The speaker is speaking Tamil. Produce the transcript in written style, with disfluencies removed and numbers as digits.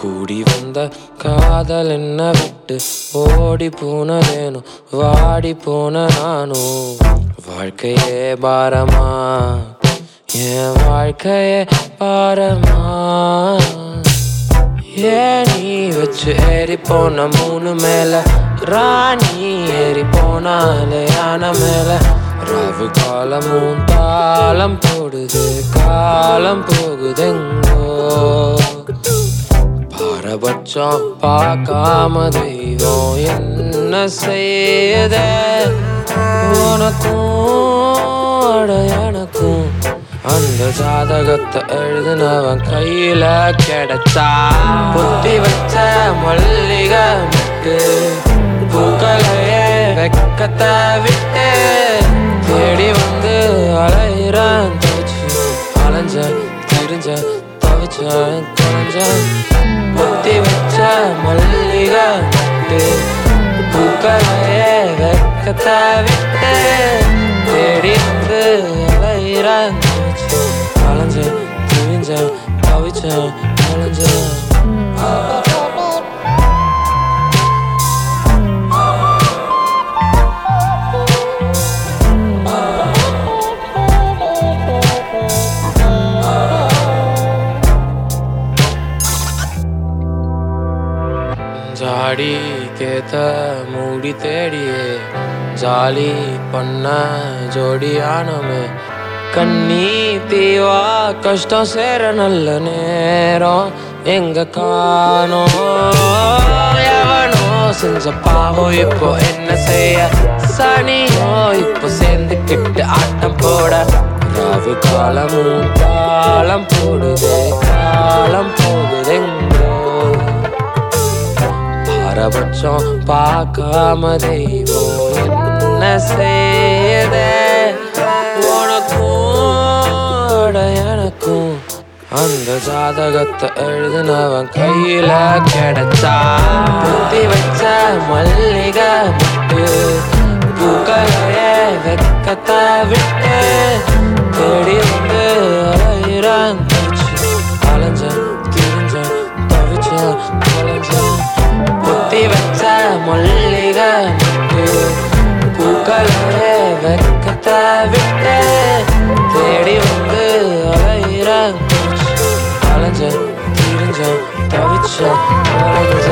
கூடி வந்த காதல் என்ன விட்டு ஓடி போனதேனோ வாடி போன நானும். வாழ்க்கையே பாரமா என் வாழ்க்கையே பாரமா. ஏன் நீ வச்சு ஏறி போன மூணு மேல ராணி ஏறி போனாலே யான மேல. ராவு காலமும் தாளம் போடுது காலம் போகுதெங்கோ. பாரபட்சம் பார்க்காம தெய்வம் என்ன செய்யுத. உனக்கும் எனக்கும் அந்த ஜாதகத்தை எழுதுனவன் கையில கிடைச்சா. புத்தி வச்ச மல்லிகை முட்டு பூக்களையே வெக்கத்தை விட்டு தேடி வந்து அலையிறான். தவிச்சு அலைஞ்சேன் திரிஞ்சேன் தவிச்சேன் தொலைஞ்சேன். புத்தி வச்ச மல்லிகை முட்டு பூக்களையே வெக்கத்தை விட்டு தேடி வந்து அலையிறான். அலைஞ்சேன் திரிஞ்சேன் தவிச்சேன் தொலைஞ்சேன். ஜாடி கேத்த மூடி தேடியே ஜாலி பண்ண ஜோடியானமே. கண்ணி தீவா கஷ்டம் சேர நல்ல நேரம் எங்க காணோம். எவனோ செஞ்ச பாவம் இப்போ என்ன செய்ய. சனியோ இப்போ சேர்ந்துக்கிட்டு ஆட்டம் போட. ராவு காலமும் காலம் போடுதே காலம் போகுதெங்கோ. பாரபட்சம் பார்க்காம தெய்வம் என்ன செய்யுத. உனக்கும் எனக்கும் அந்த ஜாதகத்தை எழுதுனவன் கையில கிடைச்சா. புத்தி வச்ச மல்லிகை முட்டு பூக்களையே வெக்கத்தை விட்டு தேடி வந்து அலையிறான். அலைஞ்சேன் திரிஞ்சேன் தவிச்சேன் தொலைஞ்சேன். புத்தி வச்ச மல்லிகை முட்டு பூக்களையே வெக்கத்தை விட்டு தேடி வந்து அலையிறான். அலைஞ்சேன் திரிஞ்சேன் தவிச்சேன் தொலைஞ்சேன்.